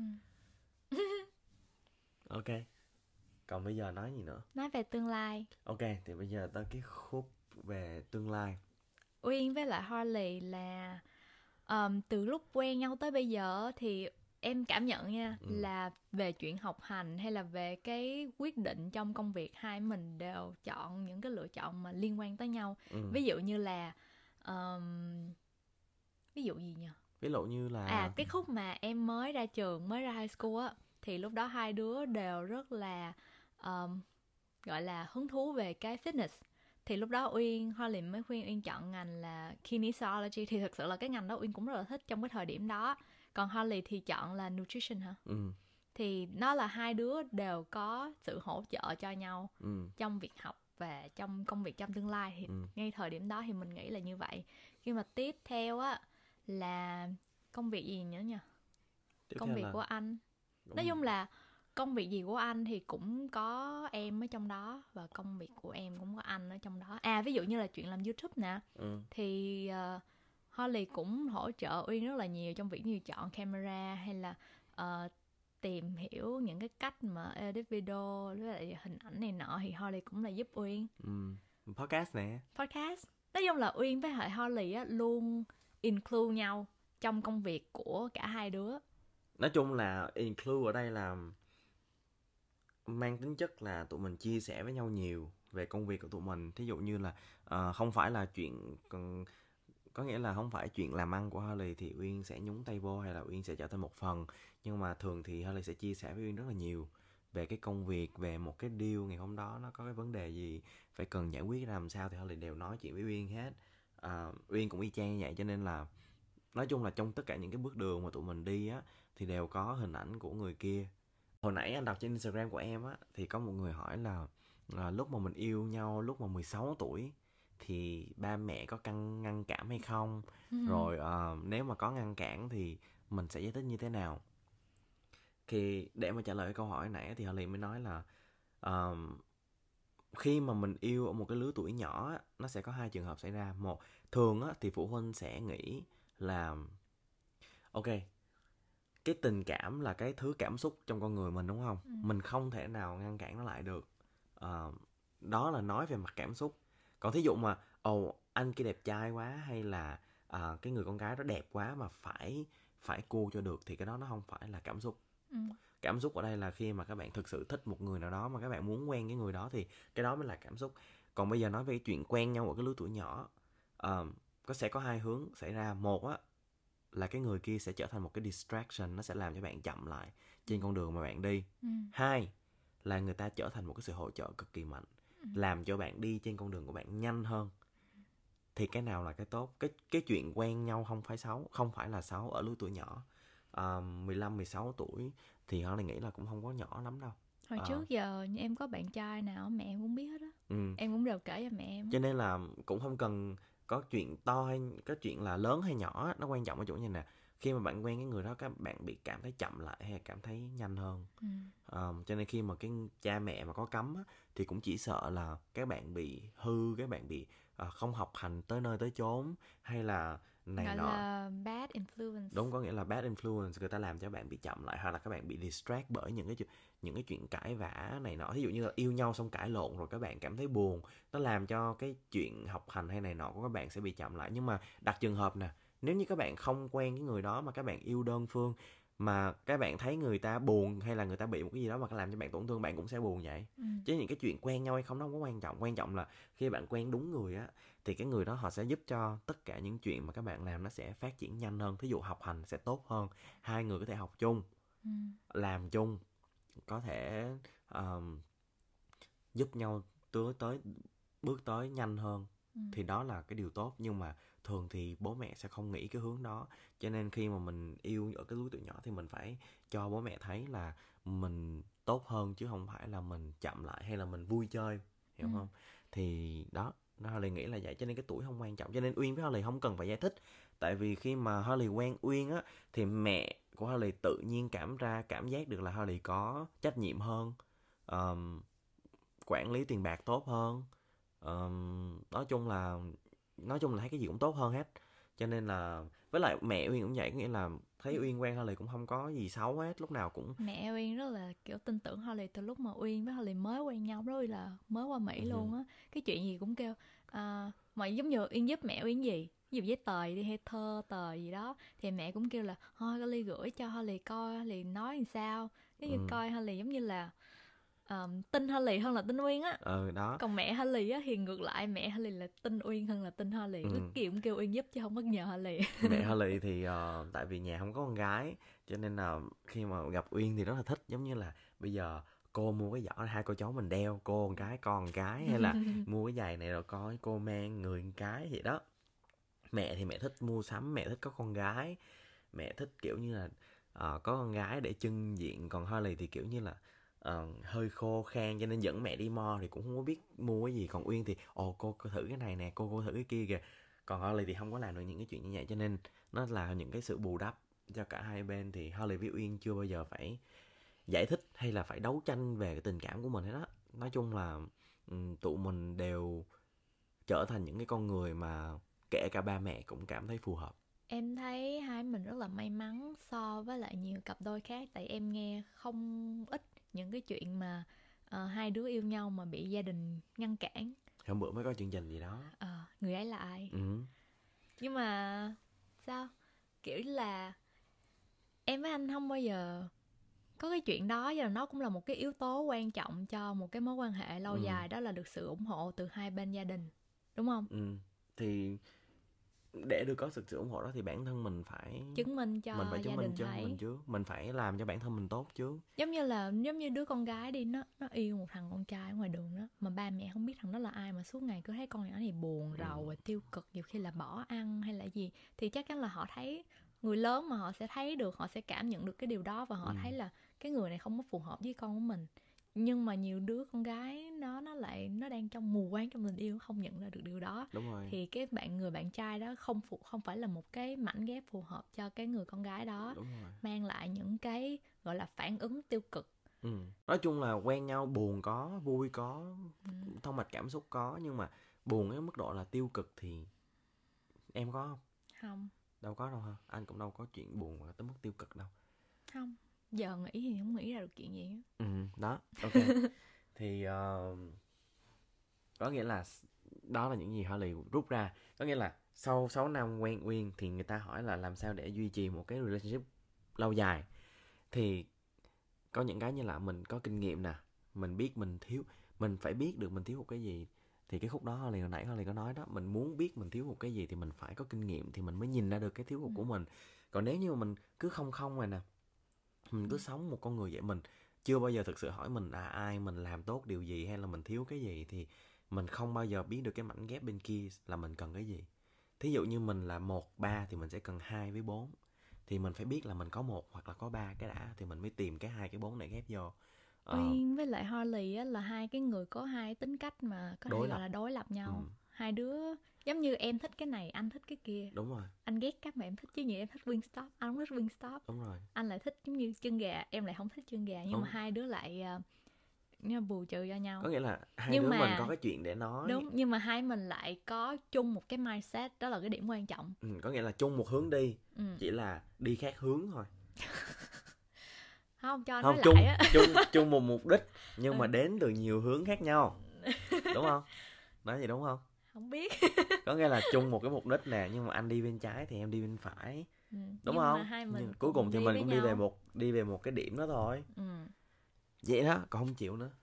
Ok, còn bây giờ nói gì nữa? Nói về tương lai. Ok, thì bây giờ tới cái khúc về tương lai. Uyên với lại Harley là từ lúc quen nhau tới bây giờ thì em cảm nhận nha, là về chuyện học hành hay là về cái quyết định trong công việc, hai mình đều chọn những cái lựa chọn mà liên quan tới nhau. Ví dụ như là ví dụ gì nhỉ? Ví dụ như là cái khúc mà em mới ra trường, mới ra high school á, thì lúc đó hai đứa đều rất là gọi là hứng thú về cái fitness. Thì lúc đó Harley mới khuyên Uyên chọn ngành là kinesiology. Thì thực sự là cái ngành đó Uyên cũng rất là thích trong cái thời điểm đó. Còn Harley thì chọn là nutrition hả? Thì nó là hai đứa đều có sự hỗ trợ cho nhau trong việc học và trong công việc trong tương lai. Thì ngay thời điểm đó thì mình nghĩ là như vậy. Khi mà tiếp theo á là công việc gì nữa nhỉ? Công việc của anh. Nói chung là công việc gì của anh thì cũng có em ở trong đó, và công việc của em cũng có anh ở trong đó. Ví dụ như là chuyện làm YouTube nè, thì Harley cũng hỗ trợ Uyên rất là nhiều trong việc như chọn camera hay là tìm hiểu những cái cách mà edit video với lại hình ảnh này nọ thì Holly cũng là giúp Uyên. Podcast nè. Podcast. Nói chung là Uyên với lại Holly á luôn include nhau trong công việc của cả hai đứa. Nói chung là include ở đây là mang tính chất là tụi mình chia sẻ với nhau nhiều về công việc của tụi mình. Thí dụ như là không phải là chuyện có nghĩa là không phải chuyện làm ăn của Holly thì Uyên sẽ nhúng tay vô hay là Uyên sẽ trở thành một phần, nhưng mà thường thì Holly sẽ chia sẻ với Uyên rất là nhiều về cái công việc, về một cái deal ngày hôm đó nó có cái vấn đề gì phải cần giải quyết ra làm sao thì Holly đều nói chuyện với Uyên hết. Uyên cũng y chang như vậy, cho nên là nói chung là trong tất cả những cái bước đường mà tụi mình đi á thì đều có hình ảnh của người kia. Hồi nãy anh đọc trên Instagram của em á thì có một người hỏi là lúc mà mình yêu nhau lúc mà 16 tuổi thì ba mẹ có ngăn cản hay không, rồi nếu mà có ngăn cản thì mình sẽ giải thích như thế nào. Thì để mà trả lời cái câu hỏi nãy thì Holly mới nói là khi mà mình yêu ở một cái lứa tuổi nhỏ á, nó sẽ có hai trường hợp xảy ra. Một, thường á thì phụ huynh sẽ nghĩ là ok, cái tình cảm là cái thứ cảm xúc trong con người mình, đúng không? Mình không thể nào ngăn cản nó lại được. Đó là nói về mặt cảm xúc. Còn thí dụ mà anh kia đẹp trai quá, hay là cái người con gái đó đẹp quá mà phải cua cho được, thì cái đó nó không phải là cảm xúc. Cảm xúc ở đây là khi mà các bạn thực sự thích một người nào đó mà các bạn muốn quen cái người đó thì cái đó mới là cảm xúc. Còn bây giờ nói về cái chuyện quen nhau ở cái lứa tuổi nhỏ, sẽ có hai hướng xảy ra. Một á là cái người kia sẽ trở thành một cái distraction, nó sẽ làm cho bạn chậm lại trên con đường mà bạn đi. Hai là người ta trở thành một cái sự hỗ trợ cực kỳ mạnh, làm cho bạn đi trên con đường của bạn nhanh hơn. Thì cái nào là cái tốt? Cái chuyện quen nhau không phải là xấu ở lứa tuổi nhỏ. 15-16 tuổi thì họ lại nghĩ là cũng không có nhỏ lắm đâu. Hồi trước giờ em có bạn trai nào mẹ em cũng biết hết á. Em cũng đều kể cho mẹ em. Cho nên là cũng không cần có chuyện to hay có chuyện là lớn hay nhỏ. Nó quan trọng ở chỗ như nè, khi mà bạn quen cái người đó các bạn bị cảm thấy chậm lại hay cảm thấy nhanh hơn. Cho nên khi mà cái cha mẹ mà có cấm á, thì cũng chỉ sợ là các bạn bị hư, các bạn bị không học hành tới nơi tới chốn, hay là này gọi nọ. là bad influence. Đúng, có nghĩa là bad influence, người ta làm cho bạn bị chậm lại, hoặc là các bạn bị distract bởi những cái chuyện cãi vã này nọ. Ví dụ như là yêu nhau xong cãi lộn rồi các bạn cảm thấy buồn, nó làm cho cái chuyện học hành hay này nọ của các bạn sẽ bị chậm lại. Nhưng mà đặt trường hợp nè, nếu như các bạn không quen cái người đó mà các bạn yêu đơn phương, mà các bạn thấy người ta buồn hay là người ta bị một cái gì đó mà làm cho bạn tổn thương, bạn cũng sẽ buồn vậy. Chứ những cái chuyện quen nhau hay không nó không có quan trọng. Quan trọng là khi bạn quen đúng người á, thì cái người đó họ sẽ giúp cho tất cả những chuyện mà các bạn làm nó sẽ phát triển nhanh hơn. Thí dụ học hành sẽ tốt hơn, hai người có thể học chung, làm chung, có thể giúp nhau bước tới nhanh hơn. Thì đó là cái điều tốt. Nhưng mà thường thì bố mẹ sẽ không nghĩ cái hướng đó. Cho nên khi mà mình yêu ở cái lứa tuổi nhỏ thì mình phải cho bố mẹ thấy là mình tốt hơn, chứ không phải là mình chậm lại hay là mình vui chơi, hiểu không? Thì đó, nó Holly nghĩ là vậy. Cho nên cái tuổi không quan trọng. Cho nên Uyên với Holly không cần phải giải thích. Tại vì khi mà Holly quen Uyên á, thì mẹ của Holly tự nhiên cảm giác được là Holly có trách nhiệm hơn, quản lý tiền bạc tốt hơn, nói chung là thấy cái gì cũng tốt hơn hết. Cho nên là với lại mẹ Uyên cũng vậy, có nghĩa là thấy Uyên quen Holly cũng không có gì xấu hết, lúc nào cũng mẹ Uyên rất là kiểu tin tưởng Holly từ lúc mà Uyên với Holly mới quen nhau, đó là mới qua Mỹ luôn á. Cái chuyện gì cũng kêu mà giống như Uyên giúp mẹ Uyên gì, ví dụ giấy tờ đi hay thơ tờ gì đó thì mẹ cũng kêu là thôi Holly gửi cho Holly coi, Holly nói làm sao, cái như coi Holly giống như là tin Holly hơn là tin Uyên á. Đó. Còn mẹ Holly á thì ngược lại, mẹ Holly là tin Uyên hơn là tin Holly. Lúc kia cũng kêu Uyên giúp chứ không có nhờ Holly. Mẹ Holly thì tại vì nhà không có con gái, cho nên là khi mà gặp Uyên thì rất là thích. Giống như là bây giờ cô mua cái giỏ hai cô cháu mình đeo, cô con gái con con gái, hay là mua cái giày này rồi coi cô mang người con cái vậy đó. Mẹ thì mẹ thích mua sắm, mẹ thích có con gái, mẹ thích kiểu như là có con gái để trưng diện. Còn Holly thì kiểu như là hơi khô khan, cho nên dẫn mẹ đi mall thì cũng không có biết mua cái gì. Còn Uyên thì cô thử cái này nè, cô thử cái kia kìa. Còn Holly thì không có làm được những cái chuyện như vậy, cho nên nó là những cái sự bù đắp cho cả hai bên. Thì Holly với Uyên chưa bao giờ phải giải thích hay là phải đấu tranh về cái tình cảm của mình hết đó. Nói chung là tụi mình đều trở thành những cái con người mà kể cả ba mẹ cũng cảm thấy phù hợp. Em thấy hai mình rất là may mắn so với lại nhiều cặp đôi khác. Tại em nghe không ít những cái chuyện mà hai đứa yêu nhau mà bị gia đình ngăn cản. Hôm bữa mới có chương trình gì đó. Người ấy là ai? Ừ. Nhưng mà sao? Kiểu là em với anh không bao giờ có cái chuyện đó, và nó cũng là một cái yếu tố quan trọng cho một cái mối quan hệ lâu dài, đó là được sự ủng hộ từ hai bên gia đình, đúng không? Thì để được có sự ủng hộ đó thì bản thân mình phải chứng minh cho mình phải chứng gia minh đình cho thấy. mình trước, mình phải làm cho bản thân mình tốt trước. Giống như đứa con gái đi, nó yêu một thằng con trai ở ngoài đường đó, mà ba mẹ không biết thằng đó là ai, mà suốt ngày cứ thấy con nhỏ này buồn rầu và tiêu cực, nhiều khi là bỏ ăn hay là gì, thì chắc chắn là họ thấy, người lớn mà họ sẽ thấy được, họ sẽ cảm nhận được cái điều đó, và họ thấy là cái người này không có phù hợp với con của mình. Nhưng mà nhiều đứa con gái nó đang trong mù quáng trong tình yêu, không nhận ra được điều đó. Đúng rồi. Thì cái người bạn trai đó không phải là một cái mảnh ghép phù hợp cho cái người con gái đó. Đúng rồi. Mang lại những cái gọi là phản ứng tiêu cực. Nói chung là quen nhau buồn có, vui có, thông mạch cảm xúc có, nhưng mà buồn cái mức độ là tiêu cực thì em có không? Không. Đâu có đâu ha. Anh cũng đâu có chuyện buồn mà tới mức tiêu cực đâu. Không. Giờ nghĩ thì không nghĩ ra được chuyện gì hết. Đó, ok. Thì có nghĩa là đó là những gì Harley rút ra. Có nghĩa là sau 6 năm quen Uyên thì người ta hỏi là làm sao để duy trì một cái relationship lâu dài. Thì có những cái như là mình có kinh nghiệm nè, mình biết mình thiếu, mình phải biết được mình thiếu một cái gì. Thì cái khúc đó hồi nãy Harley có nói đó, mình muốn biết mình thiếu một cái gì thì mình phải có kinh nghiệm thì mình mới nhìn ra được cái thiếu hụt của mình. Còn nếu như mà mình cứ không rồi nè, mình cứ sống một con người vậy, mình chưa bao giờ thực sự hỏi mình là ai, mình làm tốt điều gì hay là mình thiếu cái gì, thì mình không bao giờ biết được cái mảnh ghép bên kia là mình cần cái gì. Thí dụ như mình là 1, 3 thì mình sẽ cần 2 với 4. Thì mình phải biết là mình có 1 hoặc là có 3 cái đã, thì mình mới tìm cái 2 cái 4 này ghép vô. Uyên với lại Harley á, là hai cái người có hai tính cách mà có thể gọi là đối lập nhau. Hai đứa giống như em thích cái này, anh thích cái kia. Đúng rồi. Anh ghét các mà em thích chứ, như em thích Wingstop, anh không thích Wingstop. Đúng rồi. Anh lại thích giống như chân gà, em lại không thích chân gà. Nhưng mà hai đứa lại bù trừ cho nhau. Có nghĩa là hai đứa mình có cái chuyện để nói. Đúng, nhưng mà hai mình lại có chung một cái mindset, đó là cái điểm quan trọng. Có nghĩa là chung một hướng đi, chỉ là đi khác hướng thôi. Không, cho anh không, nói chung, lại á. chung một mục đích nhưng mà đến từ nhiều hướng khác nhau. Đúng không? Nói gì đúng không? Không biết. Có nghĩa là chung một cái mục đích nè, nhưng mà anh đi bên trái thì em đi bên phải. Đúng nhưng không? Mà hai mình nhưng cuối cùng thì mình cũng đi về một cái điểm đó thôi. Vậy đó, còn không chịu nữa.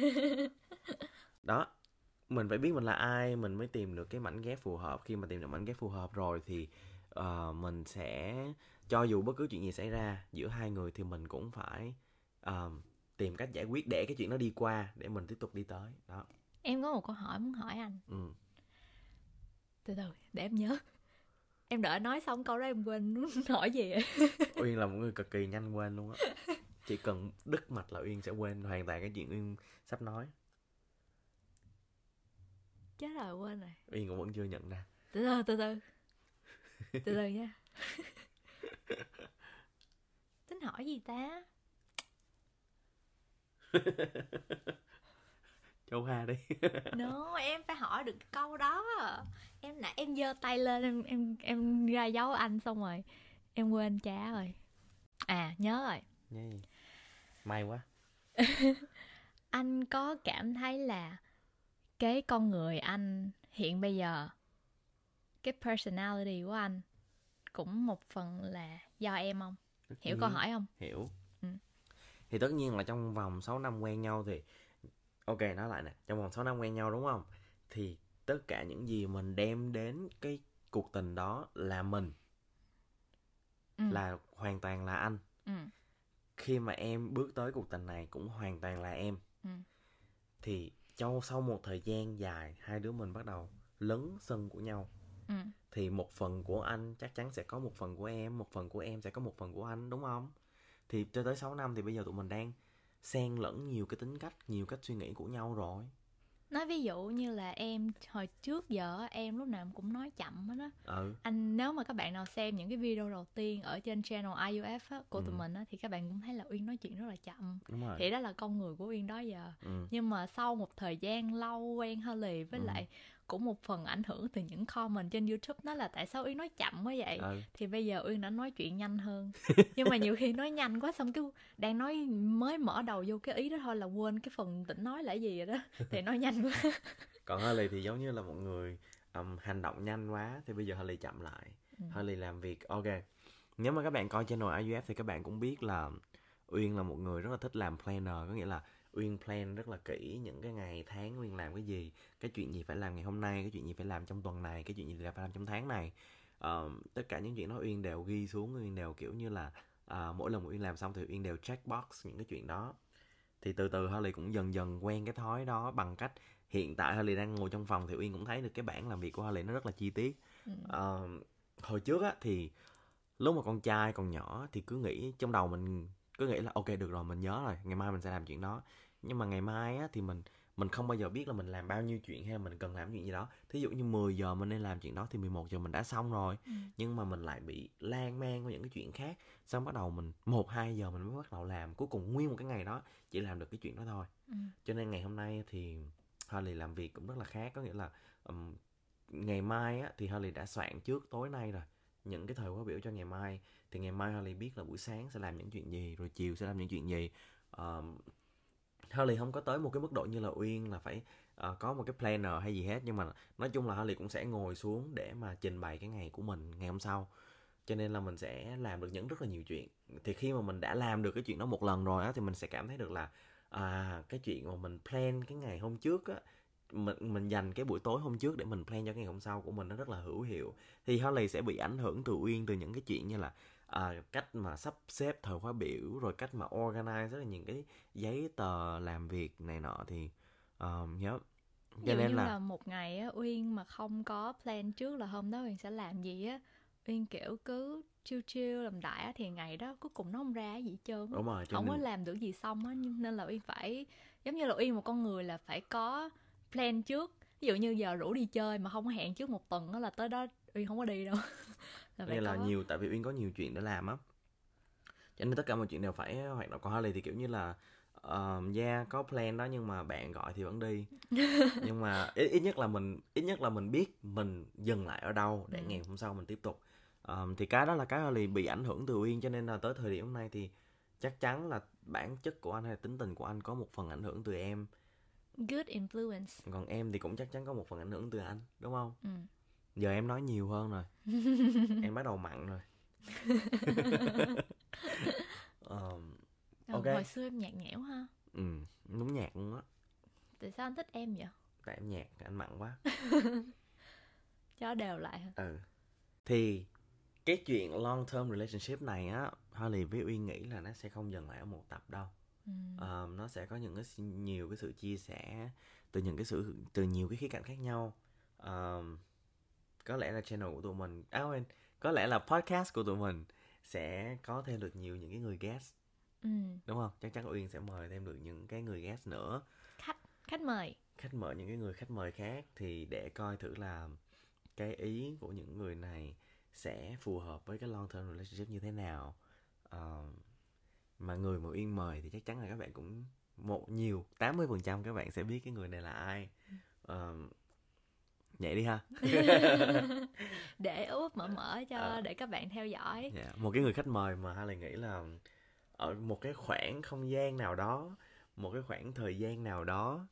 Đó, mình phải biết mình là ai, mình mới tìm được cái mảnh ghép phù hợp. Khi mà tìm được mảnh ghép phù hợp rồi thì mình sẽ, cho dù bất cứ chuyện gì xảy ra giữa hai người thì mình cũng phải tìm cách giải quyết để cái chuyện đó đi qua, để mình tiếp tục đi tới. Đó. Em có một câu hỏi muốn hỏi anh. Từ từ, để em nhớ. Em đợi nói xong câu đó em quên muốn hỏi gì vậy? Uyên là một người cực kỳ nhanh quên luôn á. Chỉ cần đứt mạch là Uyên sẽ quên hoàn toàn cái chuyện Uyên sắp nói. Chết rồi, quên rồi. Uyên cũng vẫn chưa nhận ra. Từ từ nha. Tính hỏi gì ta? Châu Hà đi. No, em phải hỏi được cái câu đó. Em nãy em giơ tay lên, em ra dấu anh xong rồi em quên trả rồi. À, nhớ rồi. Nhớ gì? May quá. Anh có cảm thấy là cái con người anh hiện bây giờ, cái personality của anh cũng một phần là do em không? Hiểu câu hỏi không? Hiểu. Thì tất nhiên là trong vòng 6 năm quen nhau thì ok, nói lại nè, trong vòng 6 năm quen nhau đúng không? Thì tất cả những gì mình đem đến cái cuộc tình đó là mình. Là hoàn toàn là anh. Khi mà em bước tới cuộc tình này cũng hoàn toàn là em. Thì sau một thời gian dài, hai đứa mình bắt đầu lấn sân của nhau. Thì một phần của anh chắc chắn sẽ có một phần của em, một phần của em sẽ có một phần của anh, đúng không? Thì cho tới 6 năm thì bây giờ tụi mình đang xen lẫn nhiều cái tính cách, nhiều cách suy nghĩ của nhau rồi. Nói ví dụ như là em hồi trước giờ em lúc nào cũng nói chậm hết á. Anh, nếu mà các bạn nào xem những cái video đầu tiên ở trên channel IUF á, của tụi mình á, thì các bạn cũng thấy là Uyên nói chuyện rất là chậm. Thì đó là con người của Uyên đó giờ. Nhưng mà sau một thời gian lâu quen Harley với lại cũng một phần ảnh hưởng từ những comment trên YouTube, đó là tại sao Uyên nói chậm quá vậy. Thì bây giờ Uyên đã nói chuyện nhanh hơn. Nhưng mà nhiều khi nói nhanh quá xong cái đang nói mới mở đầu vô cái ý đó thôi là quên cái phần định nói là gì rồi đó. Thì nói nhanh quá. Còn Harley thì giống như là một người hành động nhanh quá, thì bây giờ Harley chậm lại. Harley làm việc ok. Nếu mà các bạn coi channel IUF thì các bạn cũng biết là Uyên là một người rất là thích làm planner, có nghĩa là Uyên plan rất là kỹ những cái ngày tháng Uyên làm cái gì, cái chuyện gì phải làm ngày hôm nay, cái chuyện gì phải làm trong tuần này, cái chuyện gì phải làm trong tháng này. Tất cả những chuyện đó Uyên đều ghi xuống, Uyên đều kiểu như là mỗi lần Uyên làm xong thì Uyên đều check box những cái chuyện đó. Thì từ từ Harley cũng dần dần quen cái thói đó bằng cách hiện tại Harley đang ngồi trong phòng thì Uyên cũng thấy được cái bảng làm việc của Harley nó rất là chi tiết. Hồi trước á thì lúc mà con trai còn nhỏ thì cứ nghĩ trong đầu mình cứ nghĩ là ok được rồi, mình nhớ rồi, ngày mai mình sẽ làm chuyện đó. Nhưng mà ngày mai á thì mình không bao giờ biết là mình làm bao nhiêu chuyện hay mình cần làm chuyện gì đó. Thí dụ như 10 giờ mình nên làm chuyện đó thì 11 giờ mình đã xong rồi. Nhưng mà mình lại bị lan man với những cái chuyện khác. Xong bắt đầu mình 1-2 giờ mình mới bắt đầu làm. Cuối cùng nguyên một cái ngày đó chỉ làm được cái chuyện đó thôi. Cho nên ngày hôm nay thì Harley làm việc cũng rất là khác. Có nghĩa là ngày mai á thì Harley đã soạn trước tối nay rồi những cái thời khóa biểu cho ngày mai. Thì ngày mai Harley biết là buổi sáng sẽ làm những chuyện gì, rồi chiều sẽ làm những chuyện gì. Harley không có tới một cái mức độ như là Uyên là phải có một cái planner hay gì hết. Nhưng mà nói chung là Harley cũng sẽ ngồi xuống để mà trình bày cái ngày của mình ngày hôm sau. Cho nên là mình sẽ làm được rất là nhiều chuyện. Thì khi mà mình đã làm được cái chuyện đó một lần rồi á thì mình sẽ cảm thấy được là cái chuyện mà mình plan cái ngày hôm trước á, mình dành cái buổi tối hôm trước để mình plan cho cái ngày hôm sau của mình nó rất là hữu hiệu. Thì Harley sẽ bị ảnh hưởng từ Uyên từ những cái chuyện như là cách mà sắp xếp thời khóa biểu, rồi cách mà organize rất là những cái giấy tờ làm việc này nọ. Thì nhớ cho nên là một ngày á Uyên mà không có plan trước là hôm đó Uyên sẽ làm gì á, Uyên kiểu cứ chill làm đại á, thì ngày đó cuối cùng nó không ra gì hết trơn. Đúng rồi, không có làm được gì xong á. Nên là Uyên phải giống như là Uyên một con người là phải có plan trước. Ví dụ như giờ rủ đi chơi mà không có hẹn trước một tuần đó là tới đó Uyên không có đi đâu. là nhiều, tại vì Uyên có nhiều chuyện để làm á, cho nên tất cả mọi chuyện đều phải hoạt động. Còn Harley thì kiểu như là có plan đó nhưng mà bạn gọi thì vẫn đi. Nhưng mà ít nhất là mình biết mình dừng lại ở đâu để ngày hôm sau mình tiếp tục. Thì cái đó là cái Harley bị ảnh hưởng từ Uyên, cho nên là tới thời điểm hôm nay thì chắc chắn là bản chất của anh hay tính tình của anh có một phần ảnh hưởng từ em. Good influence. Còn em thì cũng chắc chắn có một phần ảnh hưởng từ anh, đúng không? Giờ em nói nhiều hơn rồi. Em bắt đầu mặn rồi. Okay. Hồi xưa em nhạt nhẽo ha. Đúng nhạt luôn á. Tại sao anh thích em vậy? Tại em nhạt, anh mặn quá. Cho đều lại hả? Thì cái chuyện long term relationship này á, Harley với Uyên nghĩ là nó sẽ không dừng lại ở một tập đâu. Nó sẽ có nhiều cái sự chia sẻ từ nhiều cái khía cạnh khác nhau. Có lẽ là channel của tụi mình có lẽ là podcast của tụi mình sẽ có thêm được nhiều những cái người guest. Đúng không? Chắc chắn Uyên sẽ mời thêm được những cái người guest nữa. Khách mời Những cái người khách mời khác, thì để coi thử là cái ý của những người này sẽ phù hợp với cái long term relationship như thế nào. Mà người mà Uyên mời thì chắc chắn là các bạn cũng 80% các bạn sẽ biết cái người này là ai. Vậy đi ha. Để úp mở cho để các bạn theo dõi. Một cái người khách mời mà Harley nghĩ là ở một cái khoảng không gian nào đó, một cái khoảng thời gian nào đó,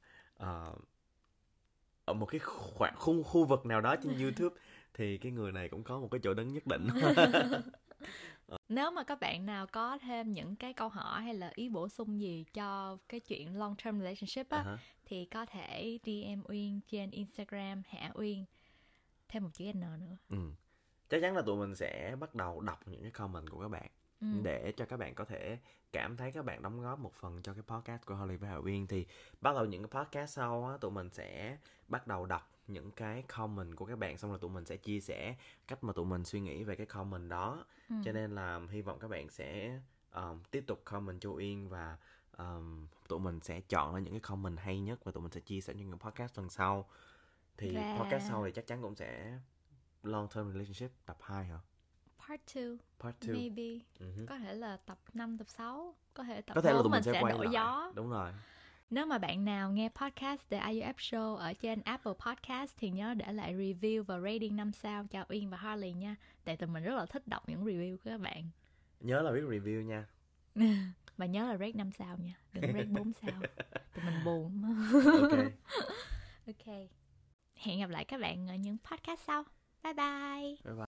ở một cái khoảng khu vực nào đó trên YouTube thì cái người này cũng có một cái chỗ đứng nhất định. Nếu mà các bạn nào có thêm những cái câu hỏi hay là ý bổ sung gì cho cái chuyện long term relationship á, thì có thể DM Uyên trên Instagram @Uyên thêm một chữ N nữa. Chắc chắn là tụi mình sẽ bắt đầu đọc những cái comment của các bạn để cho các bạn có thể cảm thấy các bạn đóng góp một phần cho cái podcast của Harley và Uyên. Thì bắt đầu những cái podcast sau á, tụi mình sẽ bắt đầu đọc những cái comment của các bạn, xong rồi tụi mình sẽ chia sẻ cách mà tụi mình suy nghĩ về cái comment đó. Cho nên là hy vọng các bạn sẽ tiếp tục comment cho Uyên, và tụi mình sẽ chọn ra những cái comment hay nhất và tụi mình sẽ chia sẻ những cái podcast lần sau. Thì podcast sau thì chắc chắn cũng sẽ long term relationship tập 2 hả? Part 2 maybe. Có thể là tập 5, tập 6, có thể tập 4 là tụi mình sẽ sẽ quay đổi lại. gió. Đúng rồi. Nếu mà bạn nào nghe podcast The IUF Show ở trên Apple Podcast thì nhớ để lại review và rating 5 sao cho Uyên và Harley nha. Tại tụi mình rất là thích đọc những review của các bạn. Nhớ là viết review nha. Và nhớ là rate 5 sao nha, đừng rate 4 sao. Tụi mình buồn. Ok. Ok. Hẹn gặp lại các bạn ở những podcast sau. Bye bye. Bye bye.